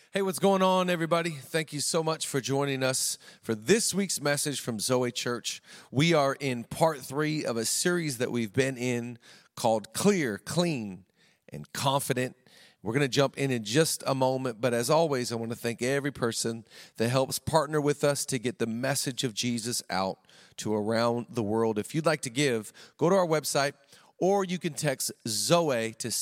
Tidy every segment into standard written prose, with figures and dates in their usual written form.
Hey, what's going on, everybody? Thank you so much for joining us for this week's message from Zoe Church. We are in part 3 of a series that we've been in called Clear, Clean, and Confident. We're going to jump in just a moment, but as always, I want to thank every person that helps partner with us to get the message of Jesus out to around the world. If you'd like to give, go to our website, or you can text Zoe to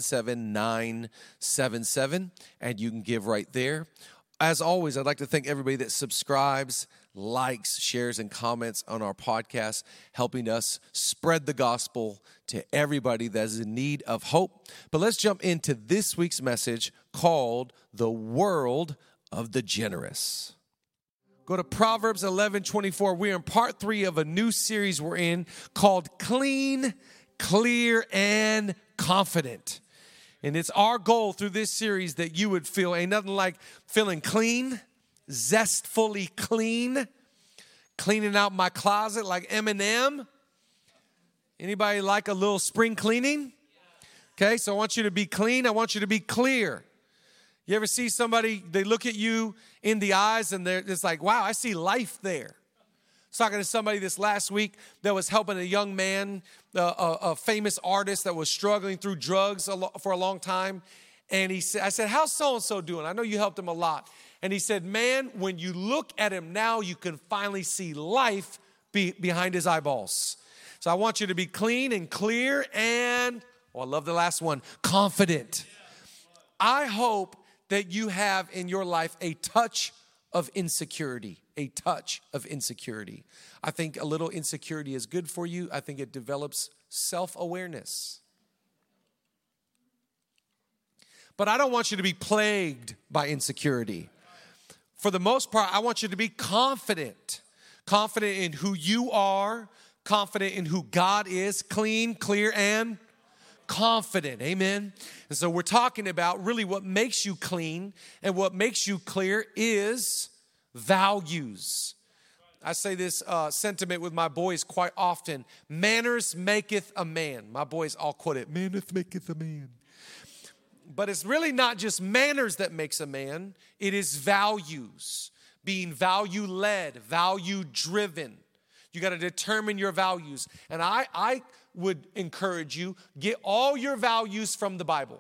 77977, and you can give right there. As always, I'd like to thank everybody that subscribes, likes, shares, and comments on our podcast, helping us spread the gospel to everybody that is in need of hope. But let's jump into this week's message called The World of the Generous. Go to Proverbs 11:24. We're in part 3 of a new series we're in called Clean, Clear, and Confident. And it's our goal through this series that you would feel, ain't nothing like feeling clean, zestfully clean, cleaning out my closet like Eminem. Anybody like a little spring cleaning? Okay, so I want you to be clean. I want you to be clear. You ever see somebody, they look at you in the eyes and it's like, wow, I see life there. I was talking to somebody this last week that was helping a young man, a famous artist that was struggling through drugs for a long time. And I said, how's so-and-so doing? I know you helped him a lot. And he said, man, when you look at him now, you can finally see life behind his eyeballs. So I want you to be clean and clear and, I love the last one, confident. I hope that you have in your life a touch of insecurity. A touch of insecurity. I think a little insecurity is good for you. I think it develops self-awareness. But I don't want you to be plagued by insecurity. For the most part, I want you to be confident. Confident in who you are, confident in who God is, clean, clear, and confident. Amen. And so we're talking about really what makes you clean and what makes you clear is values. I say this sentiment with my boys quite often. Manners maketh a man. My boys all quote it. Manners maketh a man. But it's really not just manners that makes a man. It is values. Being value-led, value-driven. You got to determine your values. And I would encourage you, get all your values from the Bible.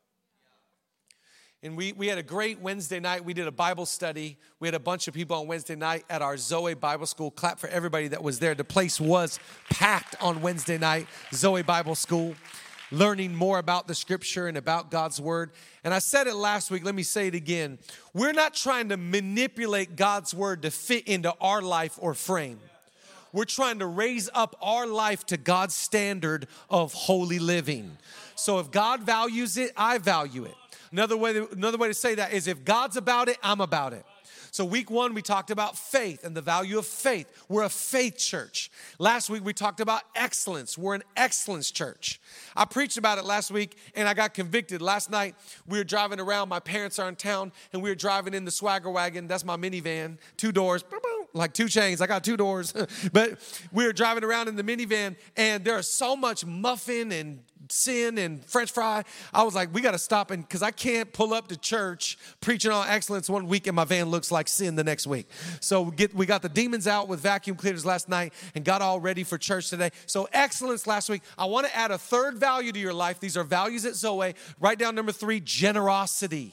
And we had a great Wednesday night. We did a Bible study. We had a bunch of people on Wednesday night at our Zoe Bible School. Clap for everybody that was there. The place was packed on Wednesday night, Zoe Bible School, learning more about the scripture and about God's word. And I said it last week. Let me say it again. We're not trying to manipulate God's word to fit into our life or frame. We're trying to raise up our life to God's standard of holy living. So if God values it, I value it. Another way to say that is if God's about it, I'm about it. So week 1, we talked about faith and the value of faith. We're a faith church. Last week, we talked about excellence. We're an excellence church. I preached about it last week, and I got convicted. Last night, we were driving around. My parents are in town, and we were driving in the Swagger Wagon. That's my minivan, 2 doors, like 2 chains. I got 2 doors. But we were driving around in the minivan, and there is so much muffin and sin and French fry. I was like, we got to stop, and because I can't pull up to church preaching on excellence one week and my van looks like sin the next week. So we got the demons out with vacuum cleaners last night and got all ready for church today. So excellence last week. I want to add a third value to your life. These are values at Zoe. Write down number 3, generosity.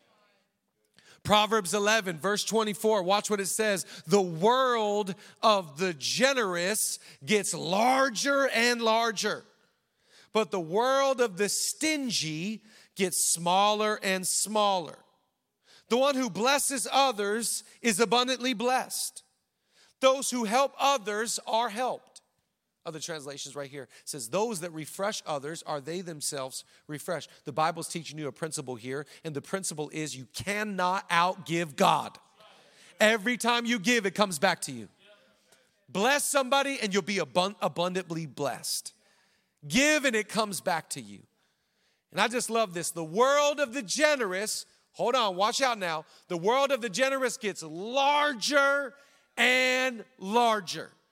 Proverbs 11, verse 24, watch what it says. The world of the generous gets larger and larger, but the world of the stingy gets smaller and smaller. The one who blesses others is abundantly blessed. Those who help others are helped. Other translations right here says, those that refresh others are they themselves refreshed. The Bible's teaching you a principle here, and the principle is you cannot outgive God. Every time you give, it comes back to you. Bless somebody and you'll be abundantly blessed. Give and it comes back to you. And I just love this. The world of the generous, hold on, watch out now. The world of the generous gets larger and larger.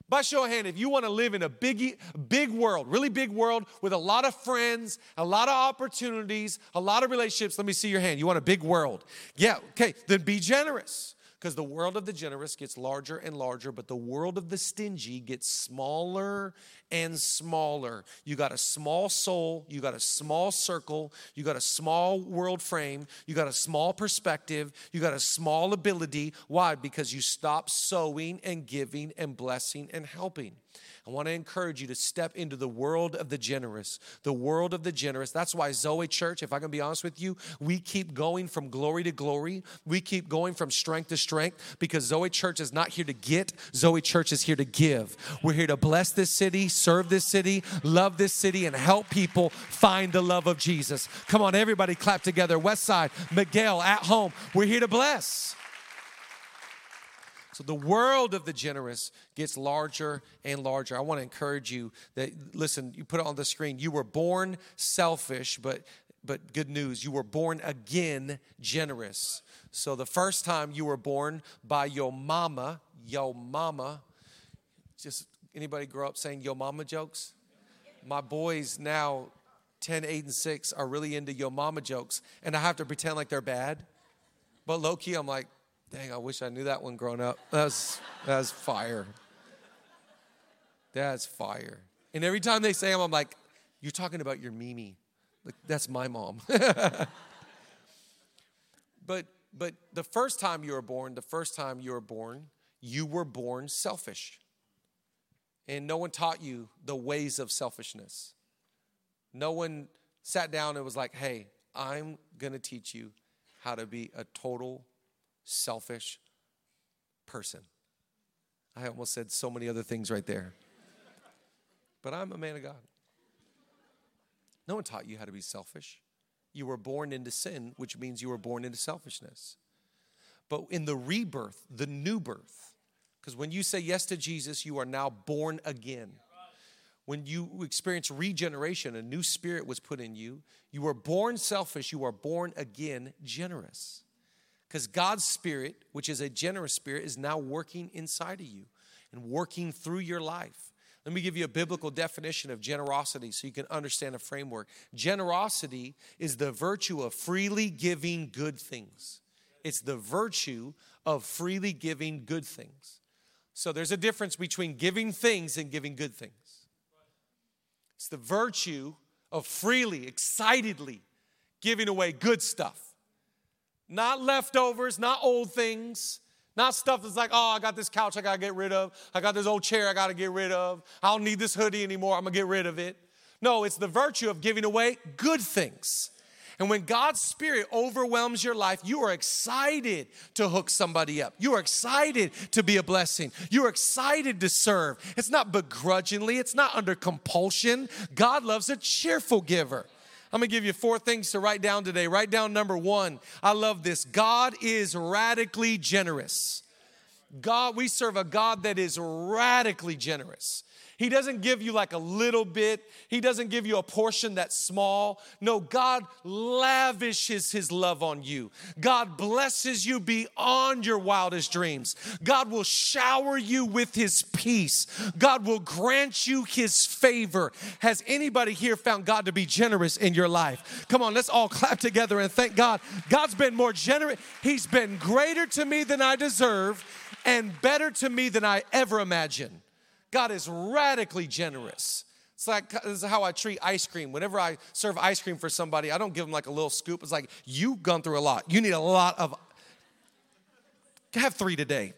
By show of hand, if you want to live in a big world, really big world with a lot of friends, a lot of opportunities, a lot of relationships, let me see your hand. You want a big world? Yeah, okay, then be generous. Because the world of the generous gets larger and larger, but the world of the stingy gets smaller and smaller. You got a small soul, you got a small circle, you got a small world frame, you got a small perspective, you got a small ability. Why? Because you stop sowing and giving and blessing and helping. I want to encourage you to step into the world of the generous. The world of the generous. That's why Zoe Church, if I can be honest with you, we keep going from glory to glory. We keep going from strength to strength because Zoe Church is not here to get. Zoe Church is here to give. We're here to bless this city, serve this city, love this city, and help people find the love of Jesus. Come on, everybody clap together. Westside, Miguel, at home. We're here to bless. So the world of the generous gets larger and larger. I want to encourage you that, listen, you put it on the screen. You were born selfish, but good news, you were born again generous. So the first time you were born by your mama, just anybody grow up saying yo mama jokes? My boys now, 10, 8, and 6, are really into yo mama jokes, and I have to pretend like they're bad. But low-key, I'm like, dang, I wish I knew that one growing up. That's fire. That's fire. And every time they say them, I'm like, you're talking about your Mimi. Like, that's my mom. But the first time you were born, you were born selfish. And no one taught you the ways of selfishness. No one sat down and was like, hey, I'm going to teach you how to be a total selfish person. I almost said so many other things right there. But I'm a man of God. No one taught you how to be selfish. You were born into sin, which means you were born into selfishness. But in the rebirth, the new birth, because when you say yes to Jesus, you are now born again. When you experience regeneration, a new spirit was put in you. You were born selfish, you are born again generous. Because God's Spirit, which is a generous spirit, is now working inside of you and working through your life. Let me give you a biblical definition of generosity so you can understand a framework. Generosity is the virtue of freely giving good things. It's the virtue of freely giving good things. So there's a difference between giving things and giving good things. It's the virtue of freely, excitedly giving away good stuff. Not leftovers, not old things, not stuff that's like, oh, I got this couch I got to get rid of. I got this old chair I got to get rid of. I don't need this hoodie anymore. I'm going to get rid of it. No, it's the virtue of giving away good things. And when God's Spirit overwhelms your life, you are excited to hook somebody up. You are excited to be a blessing. You are excited to serve. It's not begrudgingly. It's not under compulsion. God loves a cheerful giver. I'm going to give you 4 things to write down today. Write down number 1. I love this. God is radically generous. We serve a God that is radically generous. He doesn't give you like a little bit. He doesn't give you a portion that's small. No, God lavishes his love on you. God blesses you beyond your wildest dreams. God will shower you with his peace. God will grant you his favor. Has anybody here found God to be generous in your life? Come on, let's all clap together and thank God. God's been more generous. He's been greater to me than I deserve and better to me than I ever imagined. God is radically generous. It's like, this is how I treat ice cream. Whenever I serve ice cream for somebody, I don't give them like a little scoop. It's like, you've gone through a lot. You need a lot of, have 3 today.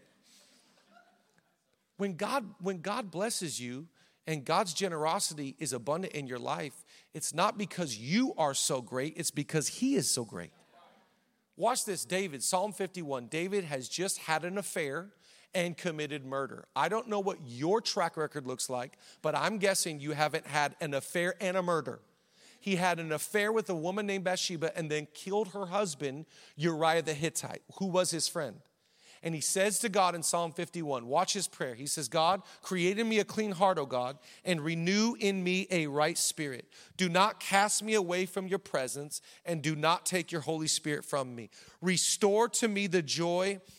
When God blesses you and God's generosity is abundant in your life, it's not because you are so great, it's because he is so great. Watch this, David, Psalm 51. David has just had an affair and committed murder. I don't know what your track record looks like, but I'm guessing you haven't had an affair and a murder. He had an affair with a woman named Bathsheba and then killed her husband, Uriah the Hittite, who was his friend. And he says to God in Psalm 51, watch his prayer. He says, God, create in me a clean heart, O God, and renew in me a right spirit. Do not cast me away from your presence and do not take your Holy Spirit from me. Restore to me the joy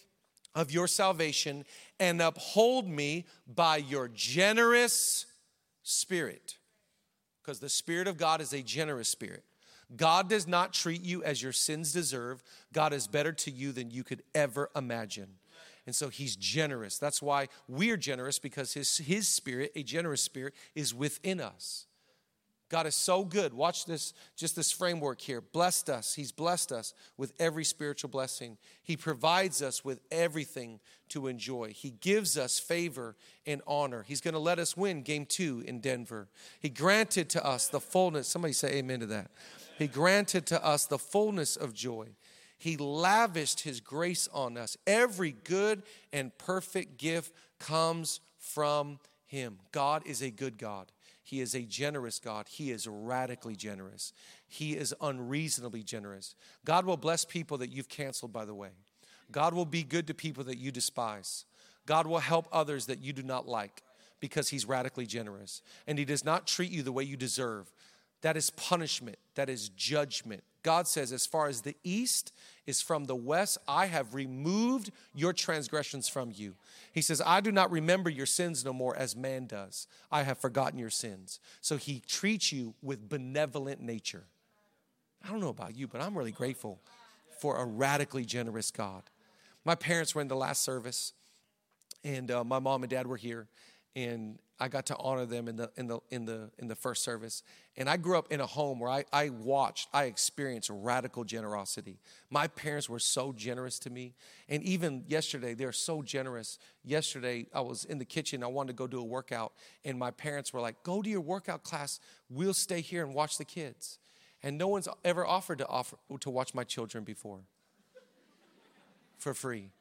of your salvation and uphold me by your generous spirit. Because the Spirit of God is a generous spirit. God does not treat you as your sins deserve. God is better to you than you could ever imagine. And so he's generous. That's why we're generous, because his spirit, a generous spirit, is within us. God is so good. Watch this, just this framework here. Blessed us. He's blessed us with every spiritual blessing. He provides us with everything to enjoy. He gives us favor and honor. He's going to let us win game 2 in Denver. He granted to us the fullness. Somebody say amen to that. He granted to us the fullness of joy. He lavished his grace on us. Every good and perfect gift comes from him. God is a good God. He is a generous God. He is radically generous. He is unreasonably generous. God will bless people that you've canceled, by the way. God will be good to people that you despise. God will help others that you do not like, because he's radically generous. And he does not treat you the way you deserve. That is punishment. That is judgment. God says, as far as the east is from the west, I have removed your transgressions from you. He says, I do not remember your sins no more as man does. I have forgotten your sins. So he treats you with benevolent nature. I don't know about you, but I'm really grateful for a radically generous God. My parents were in the last service, and my mom and dad were here, and I got to honor them in the first service. And I grew up in a home where I experienced radical generosity. My parents were so generous to me. And even yesterday, they're so generous. Yesterday, I was in the kitchen. I wanted to go do a workout. And my parents were like, go to your workout class. We'll stay here and watch the kids. And no one's ever offered to watch my children before for free.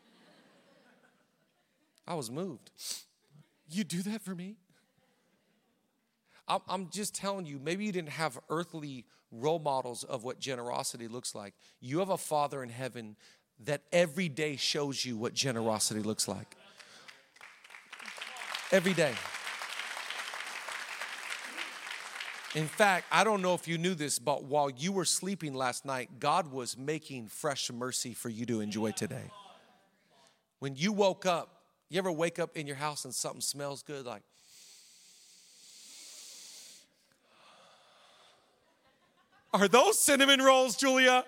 I was moved. You do that for me? I'm just telling you, maybe you didn't have earthly role models of what generosity looks like. You have a Father in heaven that every day shows you what generosity looks like. Every day. In fact, I don't know if you knew this, but while you were sleeping last night, God was making fresh mercy for you to enjoy today. When you woke up, you ever wake up in your house and something smells good? Like, are those cinnamon rolls, Julia?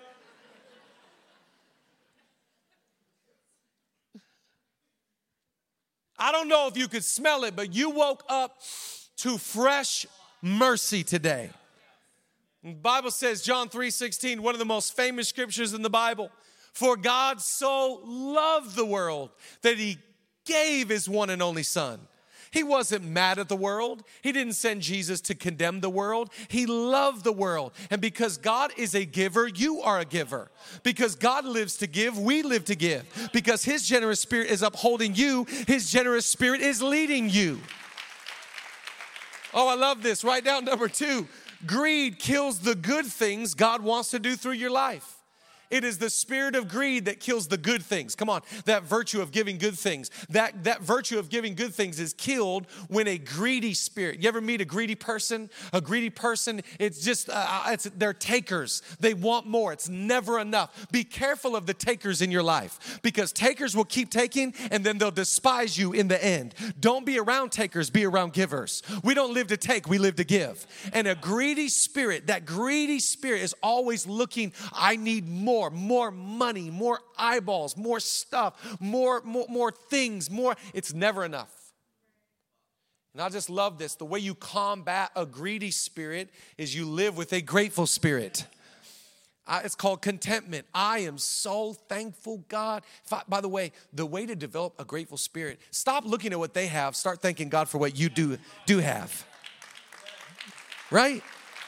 I don't know if you could smell it, but you woke up to fresh mercy today. The Bible says, John 3:16, one of the most famous scriptures in the Bible. For God so loved the world that he gave his one and only son. He wasn't mad at the world. He didn't send Jesus to condemn the world. He loved the world. And because God is a giver, you are a giver. Because God lives to give, we live to give. Because his generous spirit is upholding you, his generous spirit is leading you. Oh, I love this. Write down number 2. Greed kills the good things God wants to do through your life. It is the spirit of greed that kills the good things. Come on, that virtue of giving good things. That virtue of giving good things is killed when a greedy spirit. You ever meet a greedy person? A greedy person, it's just, they're takers. They want more. It's never enough. Be careful of the takers in your life, because takers will keep taking and then they'll despise you in the end. Don't be around takers, be around givers. We don't live to take, we live to give. And a greedy spirit, that greedy spirit is always looking, I need more money, more eyeballs, more stuff, more things, more. It's never enough. And I just love this. The way you combat a greedy spirit is you live with a grateful spirit. It's called contentment. I am so thankful, God. By the way, the way to develop a grateful spirit, stop looking at what they have. Start thanking God for what you do have. Right?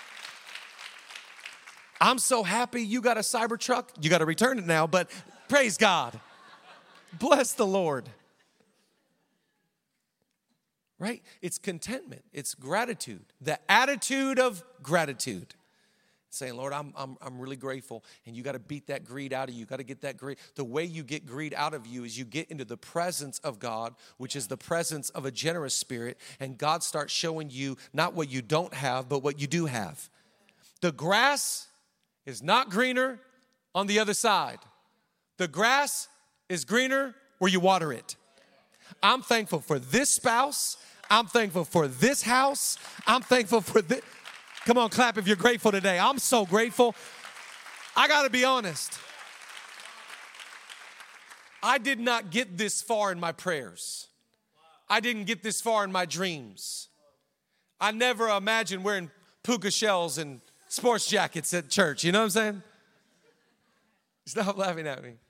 I'm so happy you got a Cybertruck. You got to return it now, but praise God. Bless the Lord. Right? It's contentment. It's gratitude. The attitude of gratitude. Saying, Lord, I'm really grateful. And you got to beat that greed out of you. You got to get that greed. The way you get greed out of you is you get into the presence of God, which is the presence of a generous spirit. And God starts showing you not what you don't have, but what you do have. The grass is not greener on the other side. The grass is greener where you water it. I'm thankful for this spouse. I'm thankful for this house. I'm thankful for this. Come on, clap if you're grateful today. I'm so grateful. I got to be honest. I did not get this far in my prayers. I didn't get this far in my dreams. I never imagined wearing puka shells and sports jackets at church. You know what I'm saying? Stop laughing at me.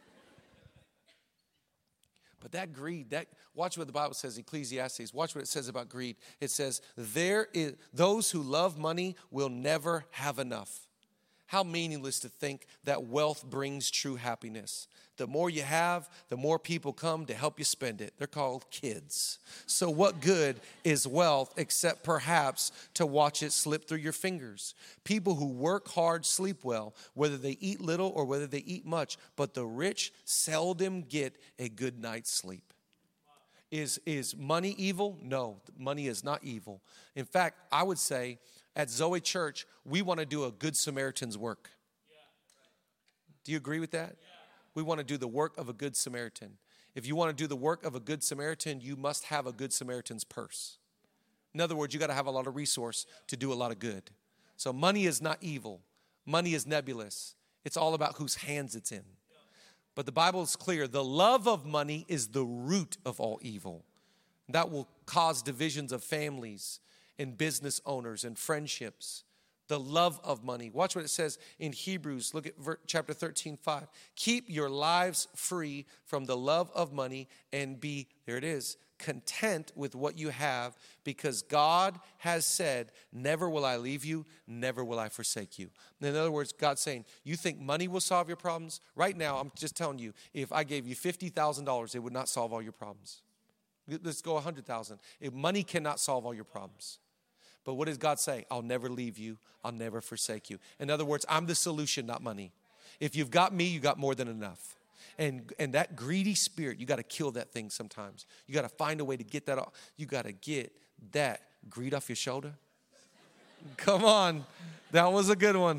But that greed, watch what the Bible says, Ecclesiastes. Watch what it says about greed. It says, those who love money will never have enough. How meaningless to think that wealth brings true happiness. The more you have, the more people come to help you spend it. They're called kids. So what good is wealth except perhaps to watch it slip through your fingers? People who work hard sleep well, whether they eat little or whether they eat much, but the rich seldom get a good night's sleep. Is money evil? No, money is not evil. In fact, I would say at Zoe Church, we want to do a Good Samaritan's work. Do you agree with that? We want to do the work of a Good Samaritan. If you want to do the work of a Good Samaritan, you must have a Good Samaritan's purse. In other words, you got to have a lot of resource to do a lot of good. So money is not evil. Money is nebulous. It's all about whose hands it's in. But the Bible is clear. The love of money is the root of all evil. That will cause divisions of families and business owners and friendships. The love of money. Watch what it says in Hebrews. Look at chapter 13:5. Keep your lives free from the love of money and be, there it is, content with what you have, because God has said, never will I leave you, never will I forsake you. In other words, God's saying, you think money will solve your problems? Right now, I'm just telling you, if I gave you $50,000, it would not solve all your problems. Let's go 100,000. Money cannot solve all your problems. But what does God say? I'll never leave you. I'll never forsake you. In other words, I'm the solution, not money. If you've got me, you got more than enough. And that greedy spirit, you got to kill that thing sometimes. You got to find a way to get that off. You got to get that greed off your shoulder. Come on. That was a good one.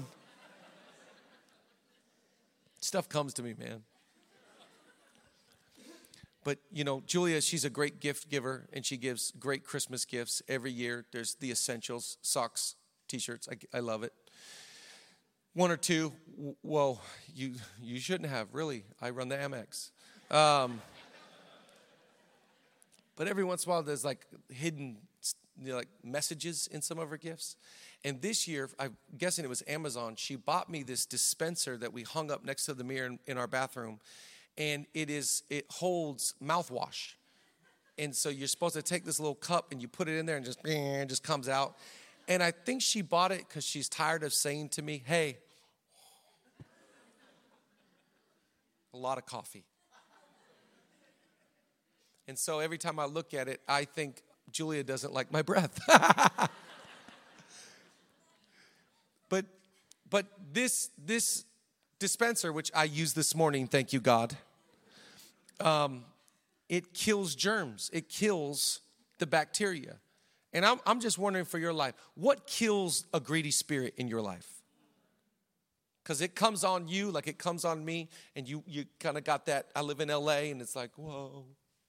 Stuff comes to me, man. But, you know, Julia, she's a great gift giver, and she gives great Christmas gifts every year. There's the essentials, socks, T-shirts. I love it. One or two, well, you shouldn't have, really. I run the Amex. But every once in a while, there's like hidden like messages in some of her gifts. And this year, I'm guessing it was Amazon, she bought me this dispenser that we hung up next to the mirror in our bathroom. And it holds mouthwash. And so you're supposed to take this little cup and you put it in there and it just comes out. And I think she bought it because she's tired of saying to me, hey, a lot of coffee. And so every time I look at it, I think Julia doesn't like my breath. But this dispenser, which I used this morning, thank you, God, it kills germs. It kills the bacteria. And I'm just wondering for your life, what kills a greedy spirit in your life? Because it comes on you like it comes on me, and you kind of got that. I live in L.A., and it's like, whoa.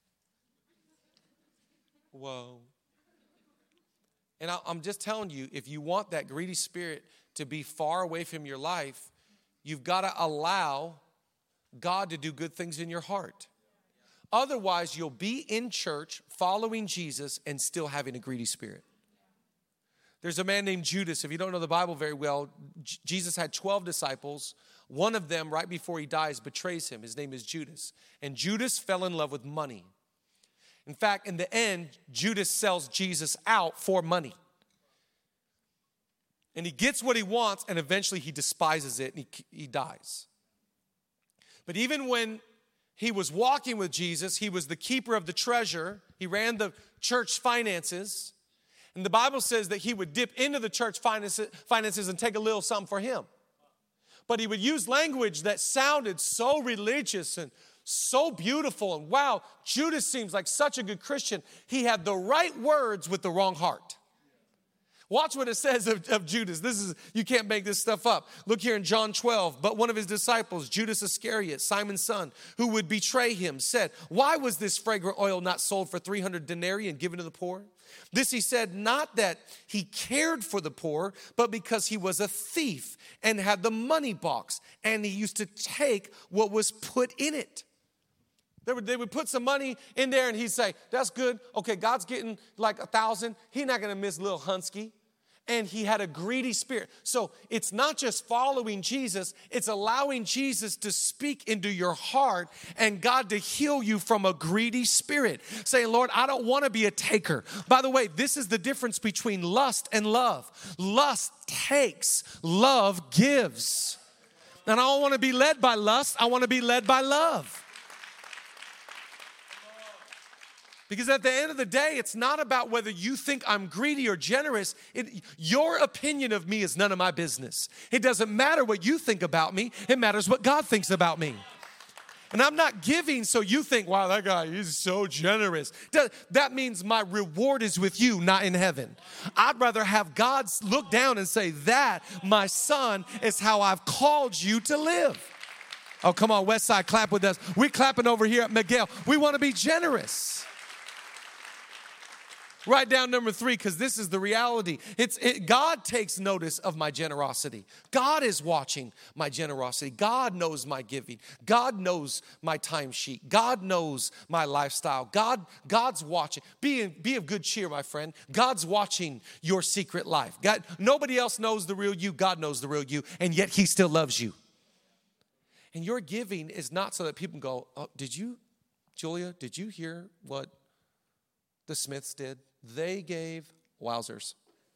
And I'm just telling you, if you want that greedy spirit to be far away from your life, you've got to allow God to do good things in your heart. Otherwise, you'll be in church following Jesus and still having a greedy spirit. There's a man named Judas. If you don't know the Bible very well, Jesus had 12 disciples. One of them, right before he dies, betrays him. His name is Judas. And Judas fell in love with money. In fact, in the end, Judas sells Jesus out for money. And he gets what he wants, and eventually he despises it, and he dies. But even when he was walking with Jesus, he was the keeper of the treasure. He ran the church finances. And the Bible says that he would dip into the church finances and take a little something for him. But he would use language that sounded so religious and so beautiful. And wow, Judas seems like such a good Christian. He had the right words with the wrong heart. Watch what it says of Judas. You can't make this stuff up. Look here in John 12. But one of his disciples, Judas Iscariot, Simon's son, who would betray him, said, why was this fragrant oil not sold for 300 denarii and given to the poor? This he said, not that he cared for the poor, but because he was a thief and had the money box, and he used to take what was put in it. They would put some money in there, and he'd say, that's good. Okay, God's getting like 1,000. He's not going to miss little Hunsky. And he had a greedy spirit. So it's not just following Jesus, it's allowing Jesus to speak into your heart and God to heal you from a greedy spirit. Saying, Lord, I don't want to be a taker. By the way, this is the difference between lust and love. Lust takes, love gives. And I don't want to be led by lust, I want to be led by love. Because at the end of the day, it's not about whether you think I'm greedy or generous. Your opinion of me is none of my business. It doesn't matter what you think about me. It matters what God thinks about me. And I'm not giving so you think, wow, that guy, he's so generous. That means my reward is with you, not in heaven. I'd rather have God look down and say, that, my son, is how I've called you to live. Oh, come on, Westside, clap with us. We're clapping over here at Miguel. We want to be generous. Write down number 3, because this is the reality. God takes notice of my generosity. God is watching my generosity. God knows my giving. God knows my timesheet. God knows my lifestyle. God's watching. Be of good cheer, my friend. God's watching your secret life. Nobody else knows the real you. God knows the real you, and yet he still loves you. And your giving is not so that people go, oh, Julia, did you hear what the Smiths did? They gave wowzers.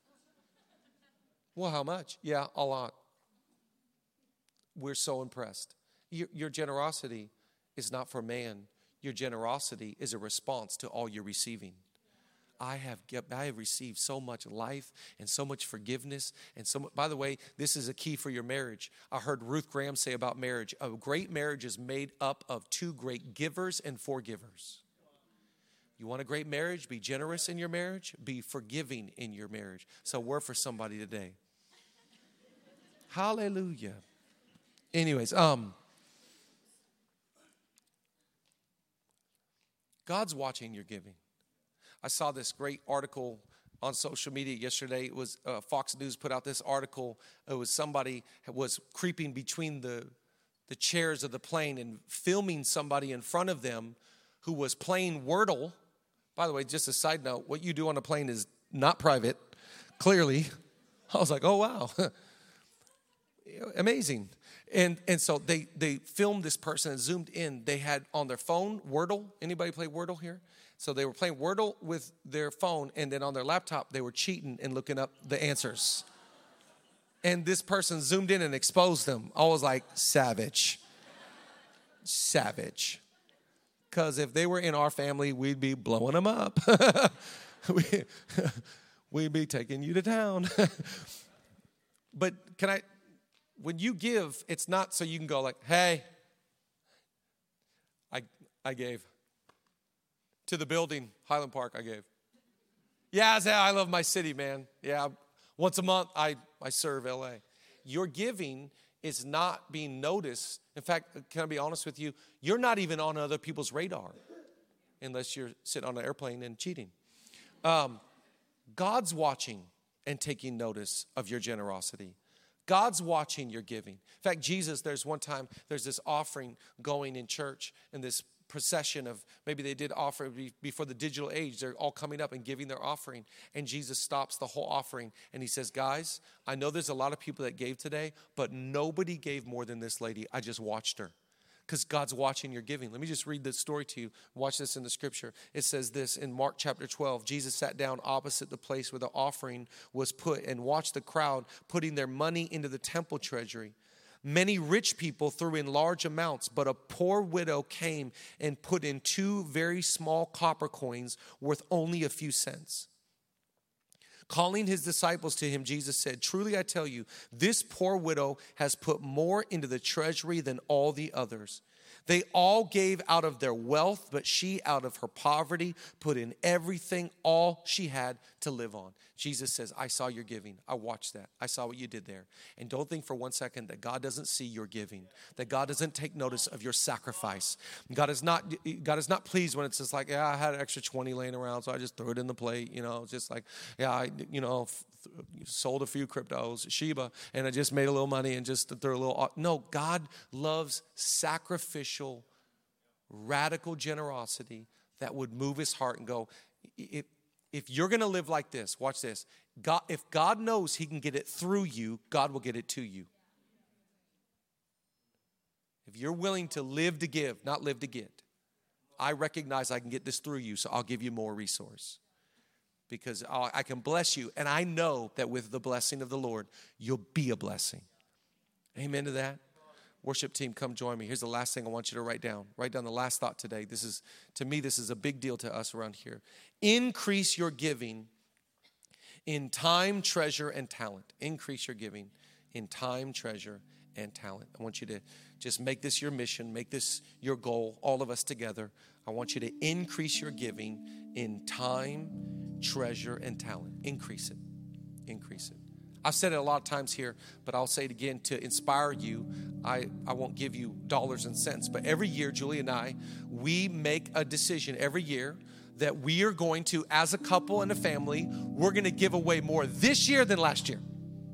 Well, how much? Yeah, a lot. We're so impressed. Your generosity is not for man. Your generosity is a response to all you're receiving. I have received so much life and so much forgiveness and so much. By the way, this is a key for your marriage. I heard Ruth Graham say about marriage, a great marriage is made up of 2 great givers and forgivers. You want a great marriage? Be generous in your marriage. Be forgiving in your marriage. So word for somebody today. Hallelujah. Anyways, God's watching your giving. I saw this great article on social media yesterday. It was Fox News put out this article. It was somebody was creeping between the chairs of the plane and filming somebody in front of them who was playing Wordle. By the way, just a side note, what you do on a plane is not private, clearly. I was like, oh, wow. Amazing. And so they filmed this person and zoomed in. They had on their phone Wordle. Anybody play Wordle here? So they were playing Wordle with their phone, and then on their laptop, they were cheating and looking up the answers. And this person zoomed in and exposed them. I was like, savage. Savage. Because if they were in our family, we'd be blowing them up. We'd be taking you to town. But when you give, it's not so you can go like, hey, I gave. To the building, Highland Park, I gave. Yeah, I love my city, man. Yeah, once a month, I serve LA. Your giving is not being noticed. In fact, can I be honest with you? You're not even on other people's radar unless you're sitting on an airplane and cheating. God's watching and taking notice of your generosity. God's watching your giving. In fact, there's this offering going in church, and this procession of, maybe they did offer before the digital age. They're all coming up and giving their offering. And Jesus stops the whole offering and he says, guys, I know there's a lot of people that gave today, but nobody gave more than this lady. I just watched her. Because God's watching your giving. Let me just read this story to you. Watch this in the scripture. It says this in Mark chapter 12. Jesus sat down opposite the place where the offering was put and watched the crowd putting their money into the temple treasury. Many rich people threw in large amounts, but a poor widow came and put in 2 very small copper coins worth only a few cents. Calling his disciples to him, Jesus said, "Truly I tell you, this poor widow has put more into the treasury than all the others. They all gave out of their wealth, but she out of her poverty put in everything, all she had to live on." Jesus says, I saw your giving. I watched that. I saw what you did there. And don't think for 1 second that God doesn't see your giving, that God doesn't take notice of your sacrifice. God is not pleased when it's just like, yeah, I had an extra 20 laying around, so I just threw it in the plate. It's just like, yeah, I sold a few cryptos, Shiba, and I just made a little money and just threw a little. No, God loves sacrificial, radical generosity that would move his heart and go, if you're going to live like this, watch this. God, if God knows he can get it through you, God will get it to you. If you're willing to live to give, not live to get, I recognize I can get this through you, so I'll give you more resource. Because I can bless you, and I know that with the blessing of the Lord, you'll be a blessing. Amen to that? Worship team, come join me. Here's the last thing I want you to write down. Write down the last thought today. To me, this is a big deal to us around here. Increase your giving in time, treasure, and talent. Increase your giving in time, treasure, and talent. I want you to just make this your mission, make this your goal, all of us together. I want you to increase your giving in time, treasure, and talent. Increase it. Increase it. I've said it a lot of times here, but I'll say it again to inspire you. I won't give you dollars and cents, but every year, Julie and I, we make a decision every year that we are going to, as a couple and a family, we're going to give away more this year than last year.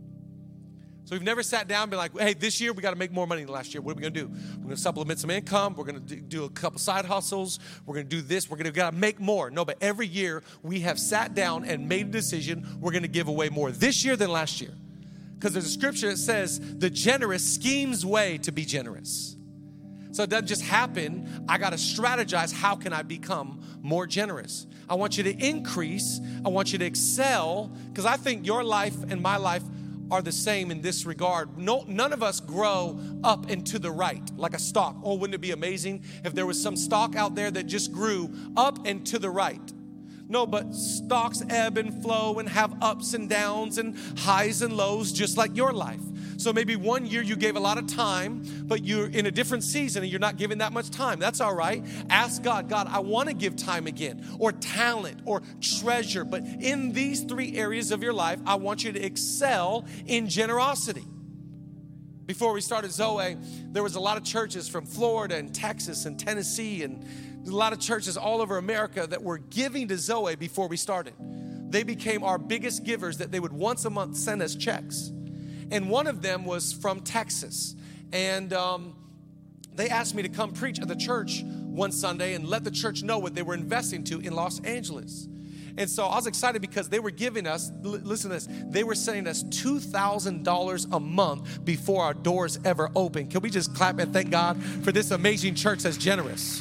So we've never sat down and been like, hey, this year we got to make more money than last year. What are we going to do? We're going to supplement some income. We're going to do a couple side hustles. We're going to do this. We're going to got to make more. No, but every year we have sat down and made a decision. We're going to give away more this year than last year. Because there's a scripture that says the generous schemes way to be generous. So it doesn't just happen. I got to strategize. How can I become more generous? I want you to increase. I want you to excel. Because I think your life and my life are the same in this regard. None of us grow up and to the right like a stalk. Oh, wouldn't it be amazing if there was some stalk out there that just grew up and to the right? No, but stalks ebb and flow and have ups and downs and highs and lows just like your life. So maybe one year you gave a lot of time, but you're in a different season and you're not giving that much time. That's all right. Ask God, I want to give time again, or talent, or treasure. But in these three areas of your life, I want you to excel in generosity. Before we started Zoe, there was a lot of churches from Florida and Texas and Tennessee and a lot of churches all over America that were giving to Zoe before we started. They became our biggest givers, that they would once a month send us checks. And one of them was from Texas. And they asked me to come preach at the church one Sunday and let the church know what they were investing to in Los Angeles. And so I was excited because they were giving us, listen to this, they were sending us $2,000 a month before our doors ever opened. Can we just clap and thank God for this amazing church that's generous?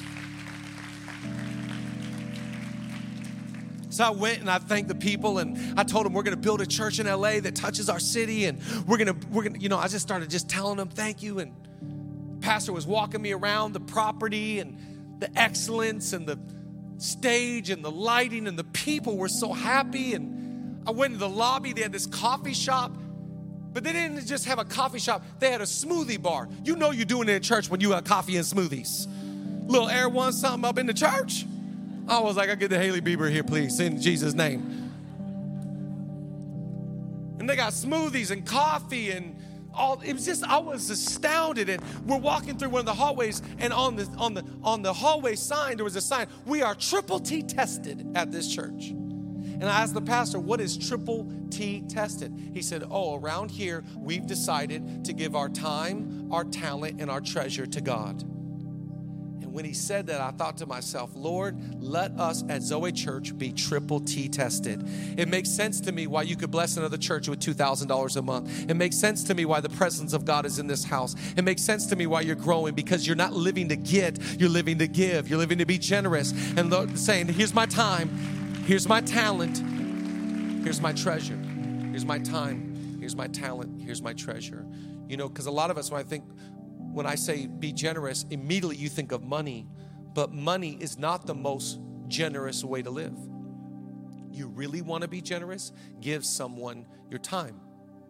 So I went and I thanked the people, and I told them we're going to build a church in LA that touches our city, and we're going to, I just started just telling them thank you. And the pastor was walking me around the property and the excellence and the stage and the lighting, and the people were so happy. And I went to the lobby. They had this coffee shop, but they didn't just have a coffee shop. They had a smoothie bar. You know you're doing it in church when you have coffee and smoothies. Little Air One something up in the church. I was like, I get the Haley Bieber here, please, in Jesus' name. And they got smoothies and coffee and all. It was just, I was astounded. And we're walking through one of the hallways, and on the hallway sign, there was a sign, we are triple T tested at this church. And I asked the pastor, what is triple T tested? He said, around here, we've decided to give our time, our talent, and our treasure to God. When he said that, I thought to myself, Lord, let us at Zoe Church be triple T tested. It makes sense to me why you could bless another church with $2,000 a month. It makes sense to me why the presence of God is in this house. It makes sense to me why you're growing, because you're not living to get, you're living to give. You're living to be generous. And Lord saying, here's my time, here's my talent, here's my treasure. Here's my time, here's my talent, here's my treasure. Because a lot of us, when I say be generous, immediately you think of money, but money is not the most generous way to live. You really want to be generous? Give someone your time.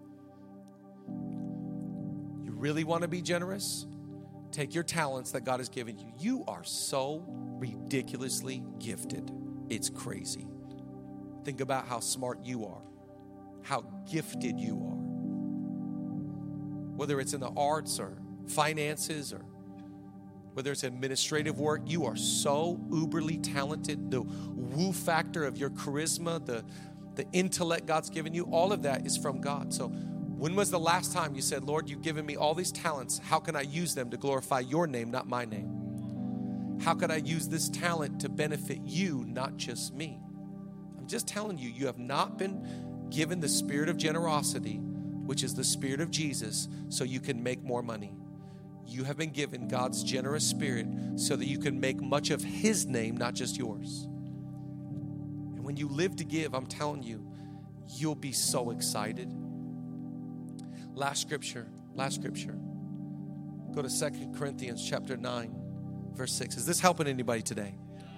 You really want to be generous? Take your talents that God has given you. You are so ridiculously gifted. It's crazy. Think about how smart you are, how gifted you are. Whether it's in the arts or finances or whether it's administrative work, you are so uberly talented. The woo factor of your charisma, the intellect God's given you, all of that is from God. So when was the last time you said, Lord, you've given me all these talents. How can I use them to glorify your name, not my name? How could I use this talent to benefit you, not just me? I'm just telling you, you have not been given the spirit of generosity, which is the spirit of Jesus, so you can make more money. You have been given God's generous spirit so that you can make much of his name, not just yours. And when you live to give, I'm telling you, you'll be so excited. Last scripture. Go to 2 Corinthians chapter 9, verse 6. Is this helping anybody today?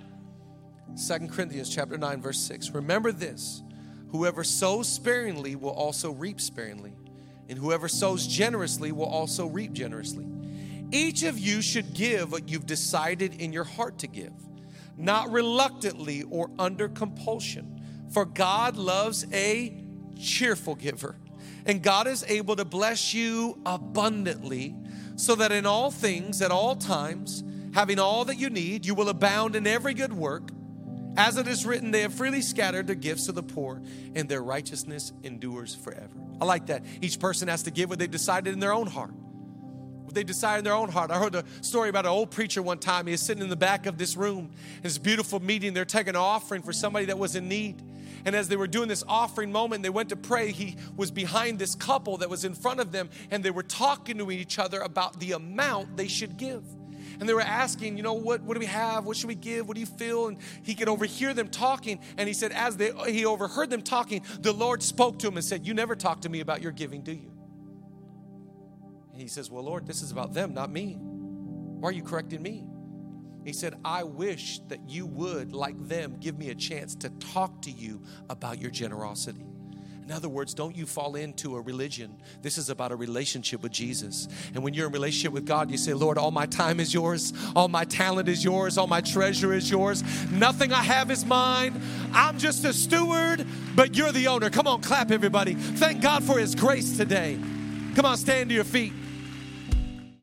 2 Corinthians chapter 9, verse 6. Remember this, whoever sows sparingly will also reap sparingly, and whoever sows generously will also reap generously. Each of you should give what you've decided in your heart to give, not reluctantly or under compulsion, for God loves a cheerful giver. And God is able to bless you abundantly, so that in all things, at all times, having all that you need, you will abound in every good work. As it is written, they have freely scattered their gifts to the poor, and their righteousness endures forever. I like that. Each person has to give what they've decided in their own heart. What they decide in their own heart. I heard a story about an old preacher one time. He was sitting in the back of this room, in this beautiful meeting. They're taking an offering for somebody that was in need. And as they were doing this offering moment, they went to pray. He was behind this couple that was in front of them, and they were talking to each other about the amount they should give. And they were asking, what do we have? What should we give? What do you feel? And he could overhear them talking. And he said, he overheard them talking, the Lord spoke to him and said, you never talk to me about your giving, do you? And he says, well, Lord, this is about them, not me. Why are you correcting me? He said, I wish that you would, like them, give me a chance to talk to you about your generosity. In other words, don't you fall into a religion. This is about a relationship with Jesus. And when you're in a relationship with God, you say, Lord, all my time is yours. All my talent is yours. All my treasure is yours. Nothing I have is mine. I'm just a steward, but you're the owner. Come on, clap, everybody. Thank God for his grace today. Come on, stand to your feet.